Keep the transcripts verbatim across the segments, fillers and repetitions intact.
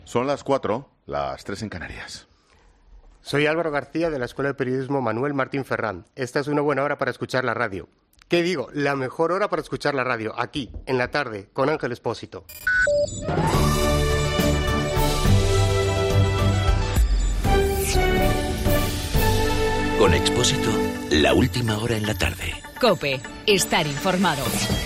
Son las cuatro, las tres en Canarias. Soy Álvaro García de la Escuela de Periodismo Manuel Martín Ferrán. Esta es una buena hora para escuchar la radio. ¿Qué digo? La mejor hora para escuchar la radio, aquí, en la tarde, con Ángel Expósito. Con Expósito, la última hora en la tarde. COPE, estar informado.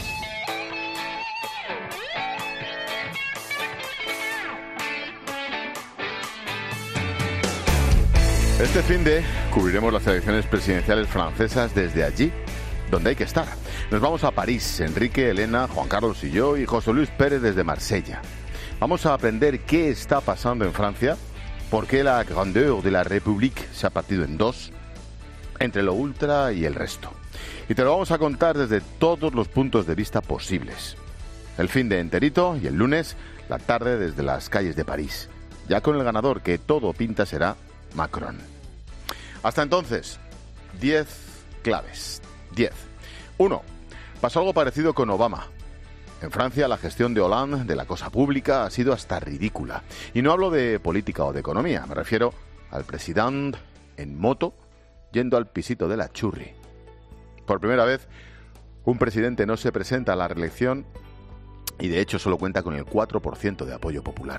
Este finde cubriremos las elecciones presidenciales francesas desde allí, donde hay que estar. Nos vamos a París, Enrique, Elena, Juan Carlos y yo, y José Luis Pérez desde Marsella. Vamos a aprender qué está pasando en Francia, por qué la grandeur de la République se ha partido en dos, entre lo ultra y el resto. Y te lo vamos a contar desde todos los puntos de vista posibles. El finde enterito y el lunes, la tarde desde las calles de París. Ya con el ganador, que todo pinta será Macron. Hasta entonces, diez claves. diez. uno. Pasó algo parecido con Obama. En Francia, la gestión de Hollande de la cosa pública ha sido hasta ridícula. Y no hablo de política o de economía, me refiero al presidente en moto yendo al pisito de la churri. Por primera vez, un presidente no se presenta a la reelección y de hecho solo cuenta con el cuatro por ciento de apoyo popular.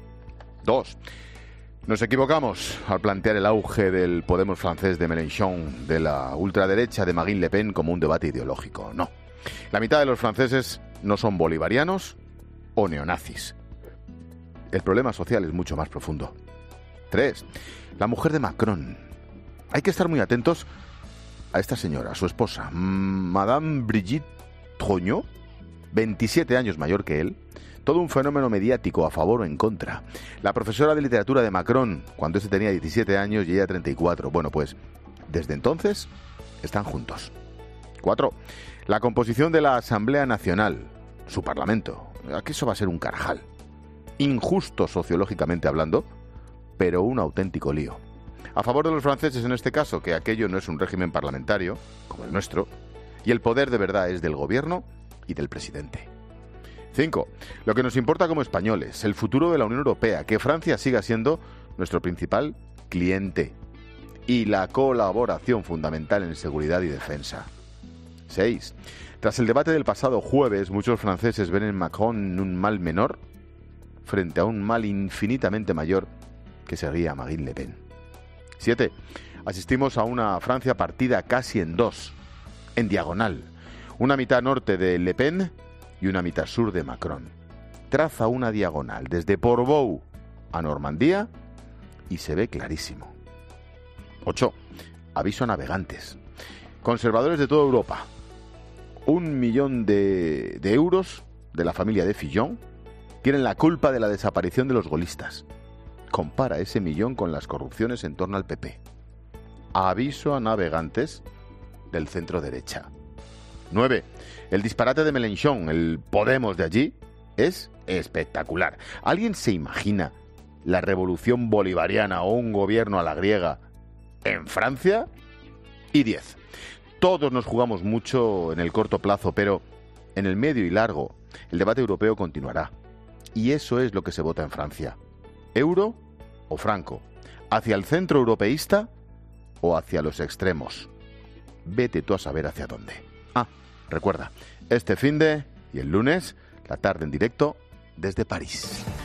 dos. Nos equivocamos al plantear el auge del Podemos francés de Mélenchon, de la ultraderecha de Marine Le Pen, como un debate ideológico. No. La mitad de los franceses no son bolivarianos o neonazis. El problema social es mucho más profundo. tres. La mujer de Macron. Hay que estar muy atentos a esta señora, a su esposa, Madame Brigitte Trogneux, veintisiete años mayor que él. Todo un fenómeno mediático a favor o en contra. La profesora de literatura de Macron, cuando este tenía diecisiete años y ella treinta y cuatro. Bueno, pues, desde entonces, están juntos. cuatro. La composición de la Asamblea Nacional, su parlamento. Aquí eso va a ser un carjal. Injusto sociológicamente hablando, pero un auténtico lío. A favor de los franceses en este caso, que aquello no es un régimen parlamentario, como el nuestro, y el poder de verdad es del gobierno y del presidente. cinco. Lo que nos importa como españoles, el futuro de la Unión Europea, que Francia siga siendo nuestro principal cliente, y la colaboración fundamental en seguridad y defensa. seis. Tras el debate del pasado jueves, muchos franceses ven en Macron un mal menor frente a un mal infinitamente mayor que sería Marine Le Pen. siete. Asistimos a una Francia partida casi en dos, en diagonal. Una mitad norte de Le Pen y una mitad sur de Macron. Traza una diagonal desde Portbou a Normandía y se ve clarísimo. ocho. Aviso a navegantes. Conservadores de toda Europa. Un millón de, de euros de la familia de Fillon tienen la culpa de la desaparición de los gaullistas. Compara ese millón con las corrupciones en torno al P P. Aviso a navegantes del centro derecha. nueve. El disparate de Mélenchon, el Podemos de allí, es espectacular. ¿Alguien se imagina la revolución bolivariana o un gobierno a la griega en Francia? Y diez. Todos nos jugamos mucho en el corto plazo, pero en el medio y largo el debate europeo continuará. Y eso es lo que se vota en Francia. ¿Euro o franco? ¿Hacia el centro europeísta o hacia los extremos? Vete tú a saber hacia dónde. Ah, recuerda, este finde y el lunes, la tarde en directo desde París.